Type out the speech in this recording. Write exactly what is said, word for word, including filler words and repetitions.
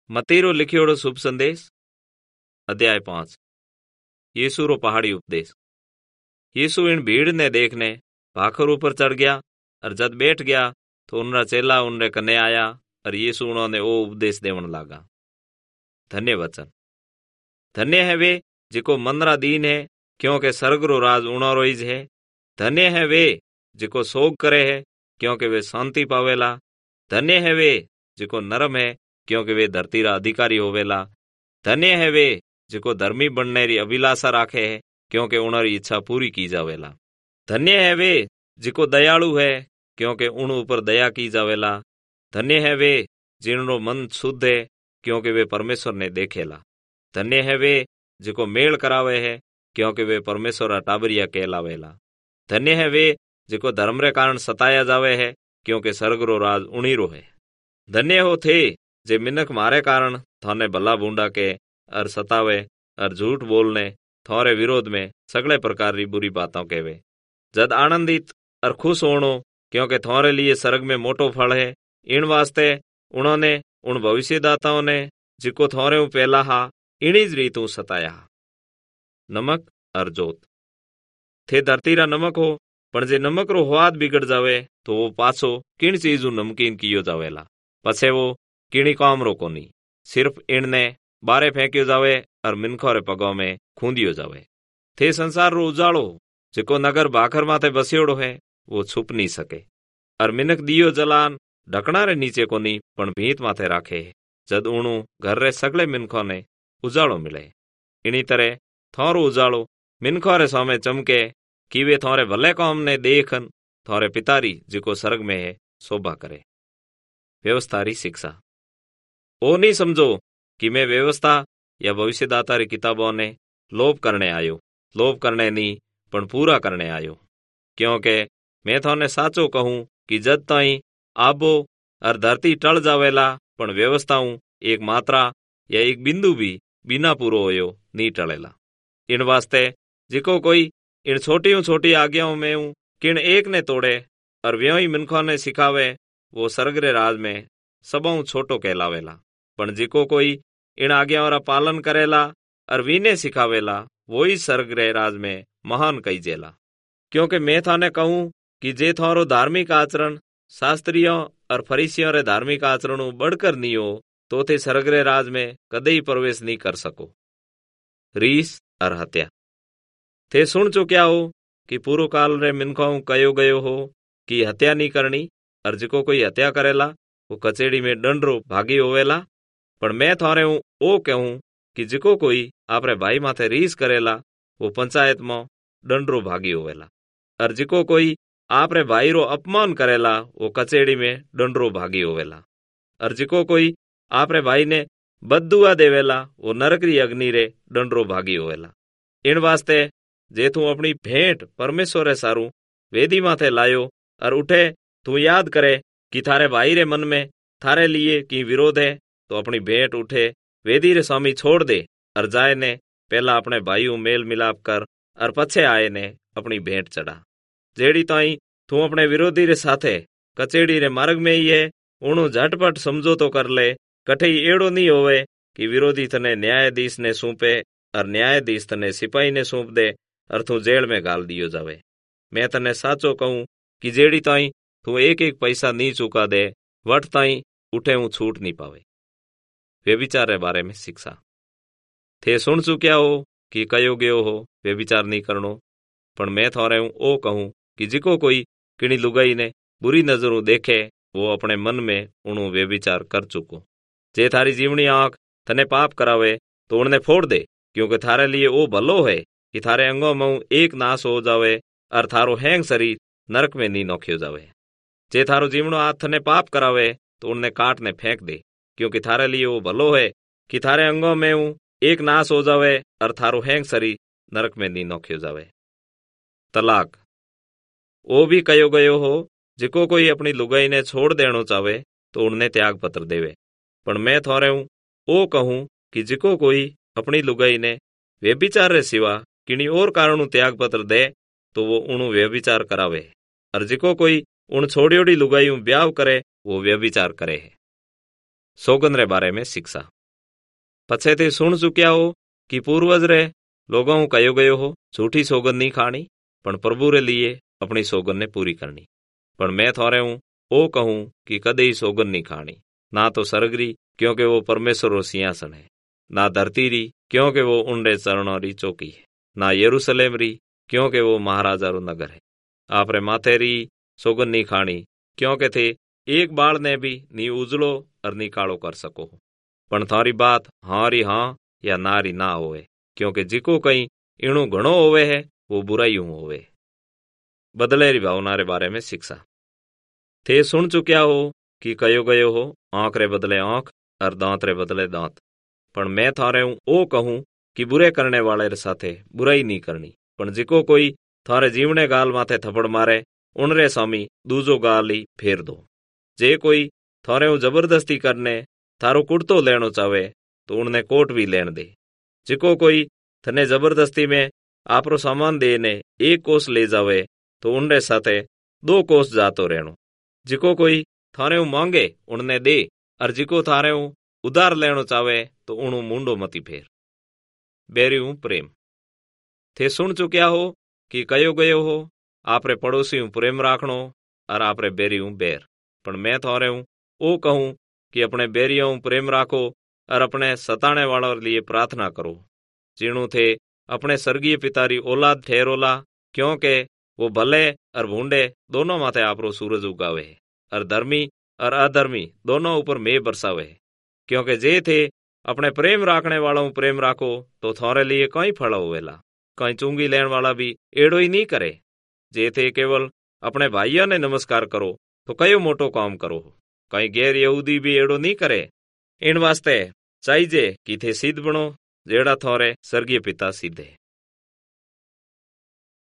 मतीरो लिखियोड़ो शुभ संदेश अध्याय पांच। यीशु रो पहाड़ी उपदेश। यीशु इन भीड़ ने देखने भाखर ऊपर चढ़ गया और जद बैठ गया तो उनरा चेला उनरे कने आया और यीशु उन्होंने ओ उपदेश देवन लागा। धन्य वचन। धन्य है वे जिको मनरा दीन है, क्योंकि स्वर्ग रो राज उणारो ही है। धन्य है वे जिको सोग करे है, क्योंकि वे शांति पावेला। धन्य है वे जिको नरम है, क्योंकि वे धरती रा अधिकारी होवेला। धन्य है वे जिको धर्मी बनने री अभिलाषा राखे है, क्योंकि उनरी इच्छा पूरी की जावेला। धन्य है वे जिको दयालु है, क्योंकि उन ऊपर दया की जावेला। धन्य है वे जिनरो मन शुद्ध है, क्योंकि वे परमेश्वर ने देखेला। धन्य है वे जिको मेल करावे है, क्योंकि वे परमेश्वर रा टाबरिया कहलावेला। धन्य है वे जिको धर्म रे कारण सताया जावे है, क्योंकि स्वर्ग रो राज उणीरो है। धन्य हो थे जे मिनक मारे कारण थाने भला बूंडा के और सतावे और झूठ बोलने थोरे विरोध में सगले प्रकार री बुरी बातों कहवे। जद आनंदित और खुश होणो, क्योंकि थोरे लिए स्वर्ग में मोटो फल है। इन वास्ते उन्होंने उन भविष्यदाताओं ने जिको थोरे ऊ पहला हा इणी ज रीतू सताया। नमक और जोत। थे धरती रा नमक हो, पण जे नमक रो स्वाद बिगड़ जावे तो वो पाछो किन चीज ऊ नमकीन कियो जावेला। पछे वो किणी काम रो कोनी, सिर्फ इनने बारे फेंक्यो जावे और मिनखो रे पगों में खूंदियो जावे। थे संसार रो उजाड़ो, जिको नगर भाखर माथे बसियोड़ो है, वो छुप नहीं सके। और मिनक दियो जलान ढकना रे नीचे कोनी, पण भीत माथे राखे है, जद उणु घर रे सगले मिनखों ने उजाड़ो मिले। इनी तरह थोरो उजाड़ो मिनखों रे सामे चमके, कि वे थोरे भले काम ने देखन थोरे पितारी जिको स्वर्ग में है शोभा करे। व्यवस्था री शिक्षा। ओ नहीं समझो कि मैं व्यवस्था या भविष्यदाता री किताबों ने लोभ करने आयो। लोभ करने नहीं, पण पूरा करने आयो। क्योंकि मैं थोने साचो कहूं कि जद ताई आबो और धरती टल जावेला, पण व्यवस्थाऊं एक मात्रा या एक बिंदु भी बिना पूरो होयो नहीं टलेला। इन वास्ते जिको कोई इन छोटी छोटी आज्ञाओं में किन एक ने तोड़े और व्योही मिनखों ने सिखावे, वो स्वर्ग रे राज में सबों छोटो कहलावेला। पण जिको कोई इन आज्ञाओं रा पालन करेला और वीने सिखावेला, वो ही स्वर्ग रे राज में महान कही जेला। क्योंकि मैं थाने कहूं कि जे थारो धार्मिक आचरण शास्त्रियों और फरीसियों रे धार्मिक आचरणों बढ़कर नहीं हो, तो थे स्वर्ग रे राज में कदे ही प्रवेश नहीं कर सको। रीस और हत्या। थे सुन चुक्या हो कि पूर्व काल रे मिनखों कयो गयो हो कि हत्या नहीं करनी, और जिको कोई हत्या करेला वो कचेड़ी में दंडरो भागी होवेला। पण मैं थारे हूँ ओ कहूं कि जिको कोई आपरे भाई माथे रीस करेला वो पंचायत में दंडरो भागी होवेला। और जिको कोई आपरे भाई रो अपमान करेला वो कचेड़ी में दंडरो भागी होवेला। और जिको कोई आपरे भाई ने बददुआ देवेला वो नरक री अग्नि रे दंडरो भागी होवेला। इन वास्ते जे तू अपनी भेंट परमेश्वर रे सारू वेदी माथे लायो और उठे तू याद करे कि थारे भाई रे मन में थारे लिए की विरोध है, तो अपनी भेंट उठे वेदी रे स्वामी छोड़ दे और जाए ने पहला अपने भाई मेल मिलाप कर और पछे आए ने अपनी भेंट चढ़ा। जेड़ी ताई तू अपने विरोधी रे साथे कचेड़ी रे मार्ग में ही है, उणु झटपट समझौतो कर ले। कठे एड़ो नहीं होवे कि विरोधी तने न्यायाधीश ने सौंपे और न्यायाधीश तने सिपाही ने सौंप दे और तू जेल में गाल दियो जावे। मैं तने साचो कहूं कि जेड़ी ताई तू एक एक पैसा नहीं चुका दे, वट ताई उठे हूं छूट नहीं पावे। व्यभिचार रे बारे में शिक्षा। थे सुन चुक्या हो कि कयो गयो हो व्यभिचार नहीं करनो, पण मैं थोरे हूं ओ कहूं कि जिको कोई किणी लुगाई ने बुरी नजरों देखे, वो अपने मन में उणु व्यभिचार कर चुको। जे थारी जीवनी आंख तने पाप करावे तो उन्हें फोड़ दे, क्योंकि थारे लिए वो भलो है कि थारे अंगों में एक नाश हो जावे और थारो हैंग शरीर नरक में नहीं नोख्यो जावे। जे थारो जीवनो हाथ थने पाप करावे तो उन्हें काट ने फेंक दे, क्योंकि थारे लिए वो भलो है कि थारे अंगों में एक नाश हो जावे और थारो हैंग शरीर नरक में नहीं नोख्यो जावे। तलाक। वो भी कयो गयो हो जिको कोई अपनी लुगाई ने छोड़ देनो चाहे तो उन्हें त्याग पत्र देवे। पण मैं थोरे हूं ओ कहूं कि जिको कोई अपनी लुगाई ने व्यभिचार रे सिवा किनी और कारण त्याग पत्र दे, तो वो उणु व्यभिचार करावे। और जिको कोई उन छोड़ियोड़ी लुगाई ब्याह करे वो व्यभिचार करे है। सोगन रे बारे में शिक्षा। पछे थी सुन चुक्या हो कि पूर्वज रे लोगों कहो गयो हो झूठी सोगन नहीं खानी, पण प्रभु रे लिए अपनी सोगन ने पूरी करनी। पण मैं थोड़े हूँ ओ कहूँ कि कदे ही सोगन नहीं खानी, ना तो सरगरी क्योंकि वो परमेश्वर रो सिंहासन है, ना धरती री क्योंकि वो उंडे चरणों री चौकी है, ना यरूशलेम री क्योंकि वो महाराजा रो नगर है। आपरे माथे री सोगन नहीं खानी क्योंकि थे एक बाल ने भी नी उजड़ो और नी कालो कर सको। पण थारी बात हाँ री हाँ या ना री ना होवे, क्योंकि जिको कहीं इणु घणो होवे है वो बुराई होवे। बदले री भावना रे बारे में शिक्षा। थे सुन चुक्या हो कि कयो गयो हो आंख रे बदले आंख और दांत रे बदले दांत। पण मैं थारे हूँ ओ कहूँ कि बुरे करने वाले रे साथे बुराई नहीं करनी, पण जिको कोई थारे जीवने गाल माथे थप्पड़ मारे उनरे सामी दूजो गाल ही फेर दो। जे कोई थारे हूँ जबरदस्ती करने थारो कुर्तो लेनो चाहे तो उनने कोट भी लेन दे। जिको कोई थने जबरदस्ती में आपरो सामान देने एक कोस ले जावे तो उनरे साथे दो कोस जातो रहनो। जिको कोई थारे हूँ मांगे उनने दे, और जिको थारे हूँ उधार लेनो चाहे तो उणु मुंडो मती फेर। बेरी हूँ प्रेम। थे सुन चुक्या हो कि कयो गयो हो आपरे पड़ोसी हूँ प्रेम राखणो और आपरे बेरी हूँ बैर। पण मैं थारे हूँ ओ कहूँ कि अपने बेरियों हूँ प्रेम राखो और अपने सताने वालों लिए प्रार्थना करो, जीणु थे अपने स्वर्गीय पिता री औलाद ठहरोला, क्योंकि वो भले और भूंडे दोनों माथे आपरो सूरज उगावे और धर्मी और अधर्मी दोनों ऊपर मेह बरसावे। क्योंकि जे थे अपने प्रेम राखने वालों प्रेम राखो तो थारे लिए कई फल होवेला। कई चुंगी लेने वाला भी एड़ो ही नहीं करे। जे थे केवल अपने भाइयों ने नमस्कार करो तो कयो मोटो काम करो। कई गैर यहूदी भी एड़ो नहीं करे। इन वास्ते चाहिए कि थे सिद्ध बनो जेड़ा थारे स्वर्गीय पिता सिद्ध है।